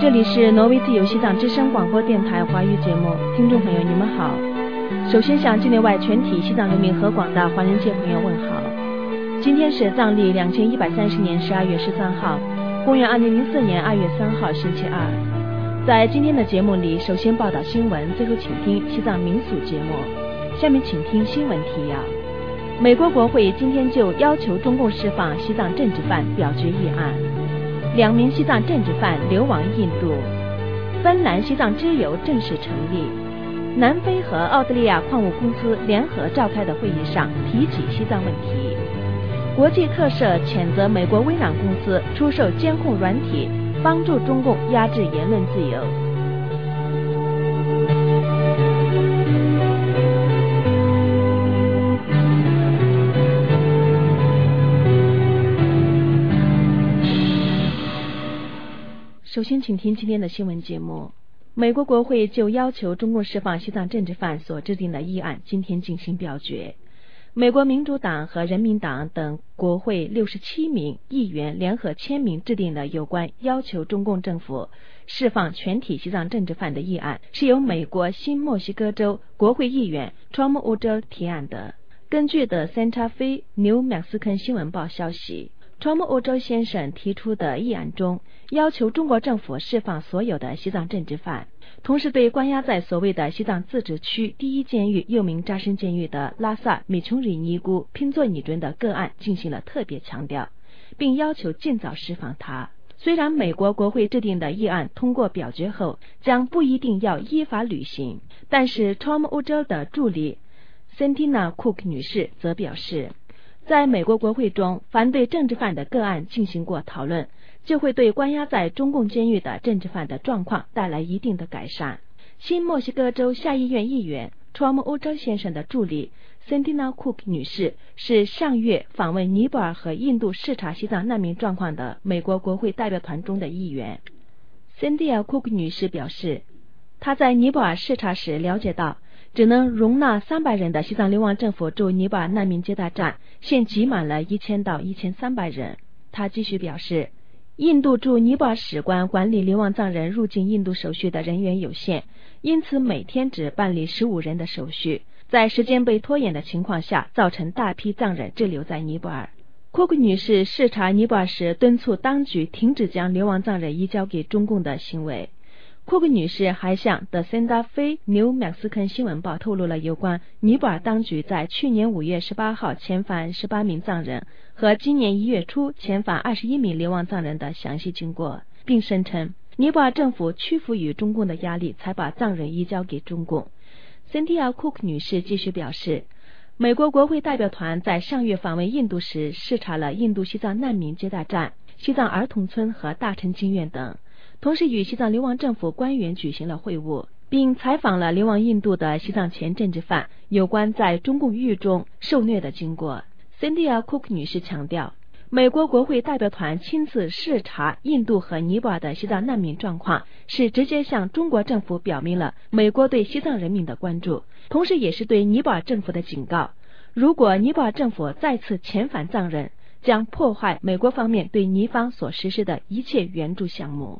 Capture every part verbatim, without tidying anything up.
这里是挪威自由西藏之声广播电台华语节目，听众朋友你们好。首先向境内外全体西藏人民和广大华人界朋友问好。今天是藏历两千一百三十年十二月十三号，公元二零零四年二月三号星期二。在今天的节目里，首先报道新闻，最后请听西藏民俗节目。下面请听新闻提要。美国国会今天就要求中共释放西藏政治犯表决议案，两名西藏政治犯流亡印度，芬兰西藏之友正式成立，南非和澳大利亚矿物公司联合召开的会议上提起西藏问题，国际特赦谴责美国微软公司出售监控软体，帮助中共压制言论自由。首先请听今天的新闻节目。美国国会就要求中共释放西藏政治犯所制定的议案今天进行表决。美国民主党和人民党等国会六十七名议员联合签名制定了有关要求中共政府释放全体西藏政治犯的议案，是由美国新墨西哥州国会议员 Tom Udall 提案的。根据的 Santa Fe New Mexican 新闻报消息，Tom Udall 先生提出的议案中要求中国政府释放所有的西藏政治犯，同时对关押在所谓的西藏自治区第一监狱又名扎什监狱的拉萨米琼里尼姑拼作拟准的个案进行了特别强调，并要求尽早释放他。虽然美国国会制定的议案通过表决后将不一定要依法履行，但是 Tom Udall 的助理 Santina Cook 女士则表示，在美国国会中，凡对政治犯的个案进行过讨论，就会对关押在中共监狱的政治犯的状况带来一定的改善。新墨西哥州下议院议员 Tom Udall 先生的助理 Santina Cook 女士是上月访问尼泊尔和印度视察西藏难民状况的美国国会代表团中的一员。Santina Cook 女士表示，她在尼泊尔视察时了解到，只能容纳三百人的西藏流亡政府驻尼泊尔难民接待站现挤满了一千到一千三百人。他继续表示，印度驻尼泊尔使馆管理流亡藏人入境印度手续的人员有限，因此每天只办理十五人的手续，在时间被拖延的情况下，造成大批藏人滞留在尼泊尔。库克女士视察尼泊尔时敦促当局停止将流亡藏人移交给中共的行为。库克女士还向 The Santa Fe New Mexican 新闻报透露了有关尼泊尔当局在去年五月十八号遣返十八名藏人和今年一月初遣返二十一名流亡藏人的详细经过，并声称尼泊尔政府屈服于中共的压力才把藏人移交给中共。 Cynthia Cook 女士继续表示，美国国会代表团在上月访问印度时视察了印度西藏难民接待站、西藏儿童村和大陈经院等，同时与西藏流亡政府官员举行了会晤，并采访了流亡印度的西藏前政治犯有关在中共狱中受虐的经过。 Cynthia Cook 女士强调，美国国会代表团亲自视察印度和尼泊尔的西藏难民状况，是直接向中国政府表明了美国对西藏人民的关注，同时也是对尼泊尔政府的警告，如果尼泊尔政府再次遣返藏人，将破坏美国方面对尼方所实施的一切援助项目。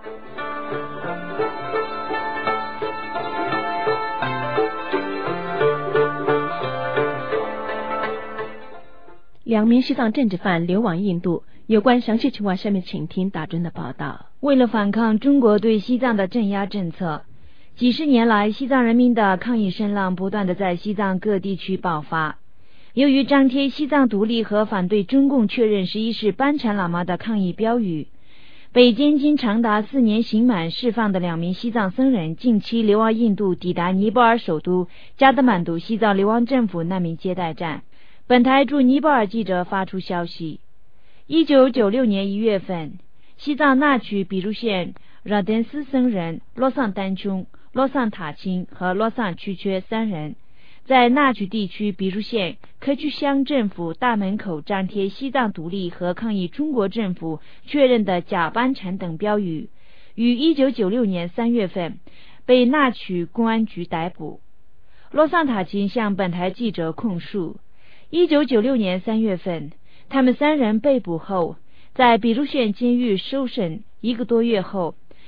两名西藏政治犯流亡印度，有关详细情况下面请听大专的报道。 为了反抗中国对西藏的镇压政策，几十年来西藏人民的抗议声浪不断地在西藏各地区爆发。由于张贴西藏独立和反对中共确认十一世班禅喇嘛的抗议标语，被监禁长达四年刑满释放的两名西藏僧人近期流亡印度，抵达尼泊尔首都加德满都西藏流亡政府难民接待站。本台驻尼泊尔记者发出消息，一九九六年一月份，西藏那曲比如县拉登斯僧人洛桑丹琼、洛桑塔钦和洛桑曲缺三人，在那曲地区比如县科曲乡政府大门口张贴西藏独立和抗议中国政府确认的假班禅等标语，于一九九六年三月份被那曲公安局逮捕。洛桑塔钦向本台记者控诉，一九九六年三月份，他们三人被捕后，在比如县监狱受审一个多月后，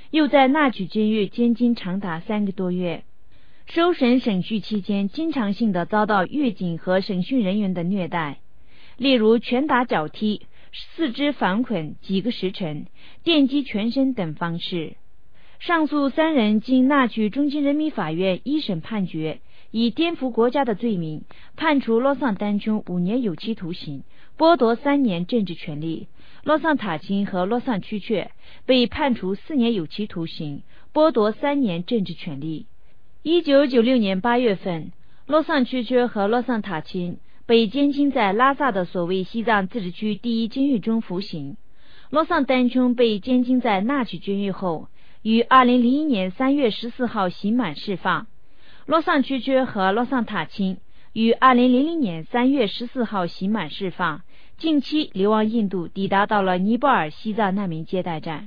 又在纳曲监狱监禁长达三个多月。受审审讯期间，经常性的遭到狱警和审讯人员的虐待，例如拳打脚踢、四肢反捆几个时辰、电击全身等方式。上诉三人经纳曲中级人民法院一审判决，以颠覆国家的罪名判处洛桑丹琼五年有期徒刑，剥夺三年政治权利。洛桑塔钦和洛桑区却被判处四年有期徒刑，剥夺三年政治权利。一九九六年八月份，洛桑区却和洛桑塔钦被监禁在拉萨的所谓西藏自治区第一监狱中服刑。洛桑丹琼被监禁在纳曲监狱后，于二零零一年三月十四号刑满释放。洛桑区却和洛桑塔钦于二零零零年三月十四号刑满释放，近期流亡印度，抵达到了尼泊尔西藏难民接待站。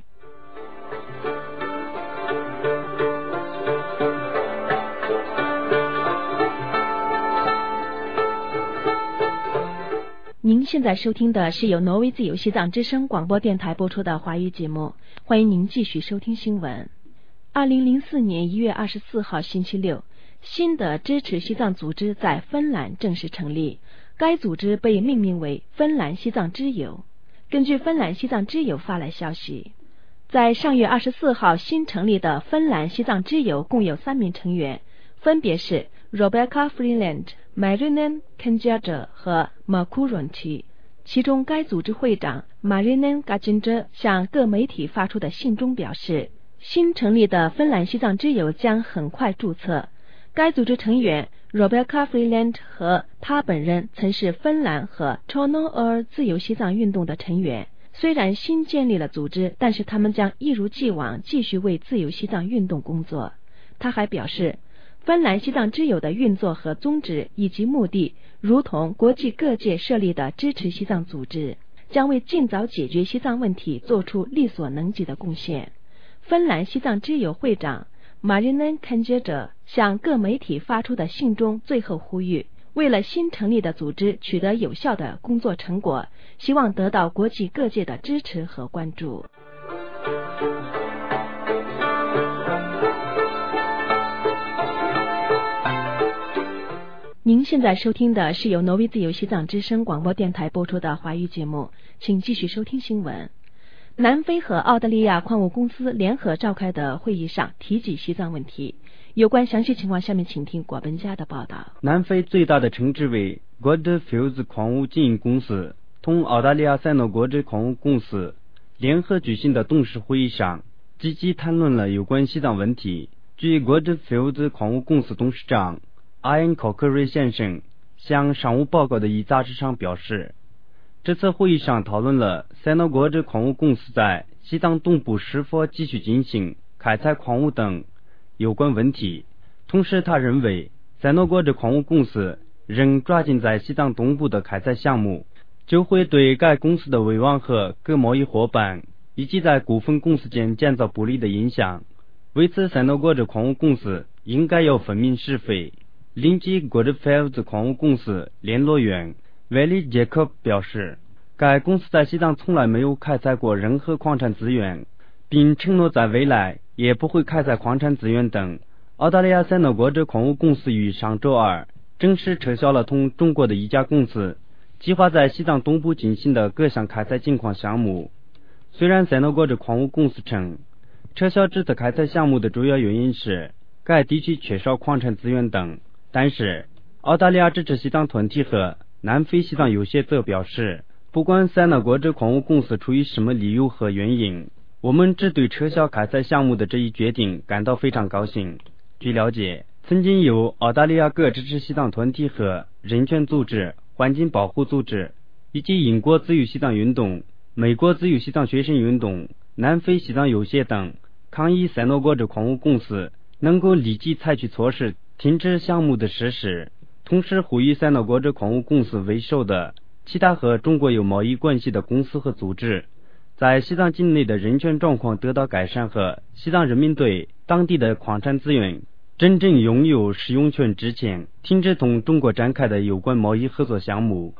您现在收听的是由挪威自由西藏之声广播电台播出的华语节目，欢迎您继续收听新闻。二零零四年一月二十四号星期六，新的支持西藏组织在芬兰正式成立，该组织被命名为芬兰西藏之友。根据芬兰西藏之友发来消息，在上月二十四号新成立的芬兰西藏之友共有三名成员，分别是 Rebecca Freeland、Marinen Kanjaja 和 Makuronti。其中该组织会长 Marinen Kanjaja 向各媒体发出的信中表示，新成立的芬兰西藏之友将很快注册。该组织成员 Rebecca Freeland 和他本人曾是芬兰和 Torno 自由西藏运动的成员。虽然新建立了组织，但是他们将一如既往继续为自由西藏运动工作。他还表示，芬兰西藏之友的运作和宗旨以及目的如同国际各界设立的支持西藏组织，将为尽早解决西藏问题做出力所能及的贡献。芬兰西藏之友会长 Marinen Kanjaja 向各媒体发出的信中最后呼吁，为了新成立的组织取得有效的工作成果，希望得到国际各界的支持和关注。您现在收听的是由挪威自由西藏之声广播电台播出的华语节目，请继续收听新闻。南非和澳大利亚矿物公司联合召开的会议上提及西藏问题，有关详细情况，下面请听果本家的报道。 南非最大的称之为 Goldfields 矿物经营公司同澳大利亚塞诺国际矿物公司联合举行的董事会议上，积极谈论了有关西藏问题。据 Goldfields 矿物公司董事长 Ian Cocker 先生向商务报告的一杂志上表示，这次会议上讨论了塞诺国际矿物公司在西藏东部是否继续进行开采矿物等有关问题。同时他认为塞诺国际矿物公司仍抓紧在西藏东部的开采项目，就会对该公司的威望和各贸易伙伴以及在股份公司间建造不利的影响。为此，塞诺国际矿物公司应该要分明是非。临近 Goldfields 矿物公司联络员 Valley Jacob 表示，该公司在西藏从来没有开采过任何矿产资源，并承诺在未来也不会开采矿产资源等。澳大利亚塞诺国际矿物公司于上周二正式撤销了同中国的一家公司计划在西藏东部进行的各项开采金矿项目。虽然塞诺国际矿物公司称，撤销这次开采项目的主要原因是该地区缺少矿产资源等，但是澳大利亚支持西藏团体和南非西藏有协则表示，不管塞诺国际矿物公司出于什么理由和原因，我们只对撤销开采项目的这一决定感到非常高兴。据了解，曾经有澳大利亚各支持西藏团体和人权组织、环境保护组织以及英国自由西藏运动、美国自由西藏学生运动、南非西藏有协等抗议塞诺国际矿物公司能够立即采取措施停止项目的实施，同时呼吁塞诺国际矿物公司为首的其他和中国有贸易关系的公司和组织在西藏境内的人权状况得到改善和西藏人民对当地的矿产资源真正拥有使用权之前，停止同中国展开的有关贸易合作项目。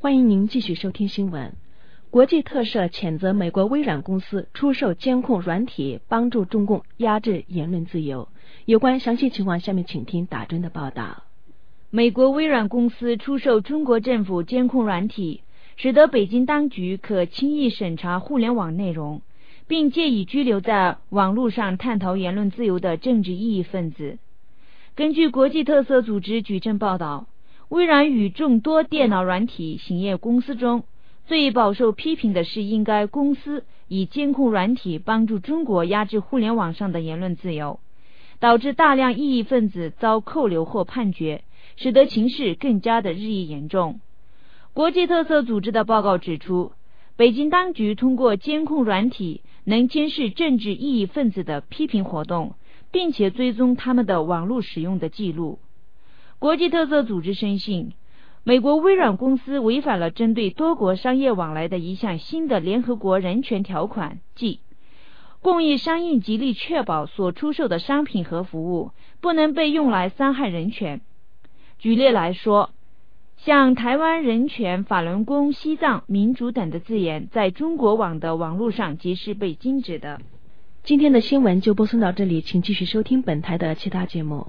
欢迎您继续收听新闻。国际特赦谴责美国微软公司出售监控软体，帮助中共压制言论自由。有关详细情况，下面请听打针的报道。 美国微软公司出售中国政府监控软体，使得北京当局可轻易审查互联网内容，并借以拘留在网络上探讨言论自由的政治异议分子。根据国际特赦组织举证报道，微软与众多电脑软体行业公司中最饱受批评的是应该公司以监控软体帮助中国压制互联网上的言论自由，导致大量异议分子遭扣留或判决，使得情势更加的日益严重。国际特赦组织的报告指出，北京当局通过监控软体能监视政治异议分子的批评活动，并且追踪他们的网络使用的记录。国际特赦组织深信，美国微软公司违反了针对多国商业往来的一项新的联合国人权条款，即公益商业极力确保所出售的商品和服务不能被用来伤害人权。举例来说，像台湾人权、法轮功、西藏民主等的字眼在中国网的网络上即是被禁止的。 今天的新闻就播送到这里，请继续收听本台的其他节目。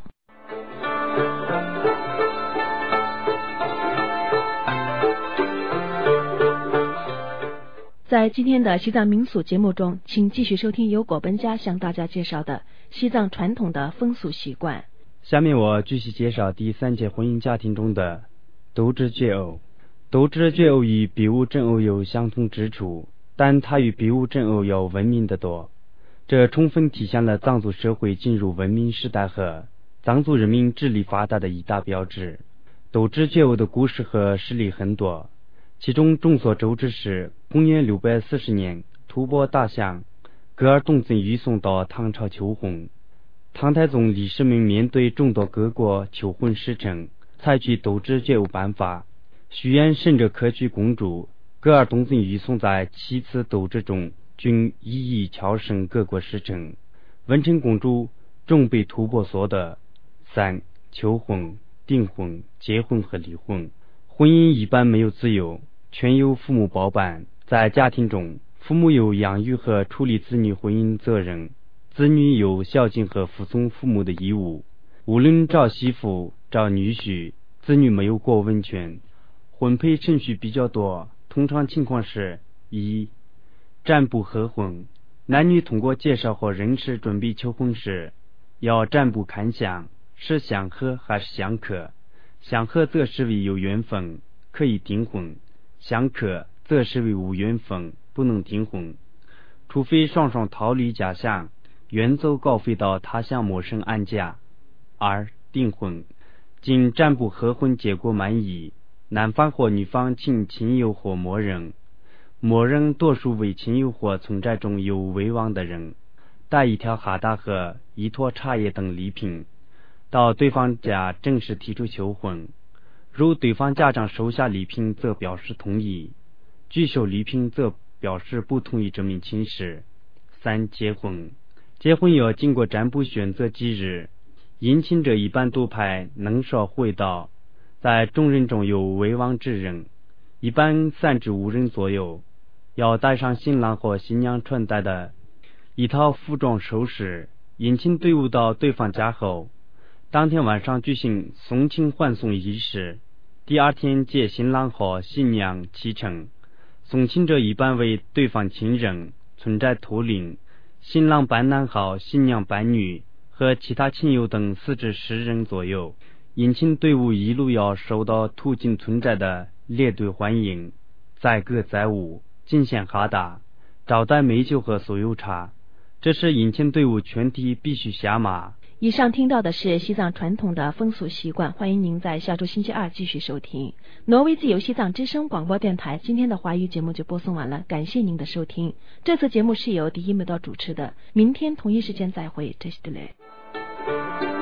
在今天的西藏民俗节目中，请继续收听由果本家向大家介绍的西藏传统的风俗习惯。 下面我继续介绍第三届婚姻家庭中的斗智决殴。斗智决殴与比武争殴有相同之处，但它与比武争殴要文明得多。这充分体现了藏族社会进入文明时代和藏族人民智力发达的一大标志。斗智决殴的故事和实例很多，其中众所周知是公元六百四十年，吐蕃大相噶尔东尊御送到唐朝求婚。唐太宗李世民面对众多各国求婚使臣，采取斗智决殴办法，许愿甚至可娶公主。噶尔东尊御送在七次斗智中均一一敲胜各国使臣。文成公主终被吐蕃所得。三、求婚、订婚、结婚和离婚。婚姻一般没有自由，全由父母包办。在家庭中，父母有养育和处理子女婚姻责任，子女有孝敬和服从父母的义务。无论找媳妇、找女婿，子女没有过问权。婚配程序比较多，通常情况是：一、占卜合婚。男女通过介绍或认识准备求婚时，要占卜看相，是相合还是相克。相合则视为有缘分，可以订婚；相克则视为无缘分，不能订婚。除非双双逃离家乡，远走高飞到他乡陌生安家。二、订婚。经占卜合婚结果满意，男方或女方请亲友或默认，默认多数为亲友或村寨中有威望的人，带一条哈达和一坨茶叶等礼品到对方家正式提出求婚。如对方家长收下礼品，则表示同意；拒收礼品，则表示不同意这名亲事。三、结婚。结婚要经过占卜选择吉日，姻亲者一般都派能说会道，在众人中有威望之人，一般三至五人左右，要带上新郎或新娘穿戴的一套服装首饰。姻亲队伍到对方家后，当天晚上举行送亲欢送仪式，第二天接新郎和新娘启程。送亲者一般为对方亲人、村寨头领、新郎伴男号、新娘伴女和其他亲友等四至十人左右。姻亲队伍一路要受到途经村寨的列队欢迎，载歌载舞，进献哈达，招待美酒和酥油茶。这是姻亲队伍全体必须下马。 以上听到的是西藏传统的风俗习惯，欢迎您在下周星期二继续收听挪威自由西藏之声广播电台。今天的华语节目就播送完了，感谢您的收听。这次节目是由第一美道主持的，明天同一时间再会，这是的嘞。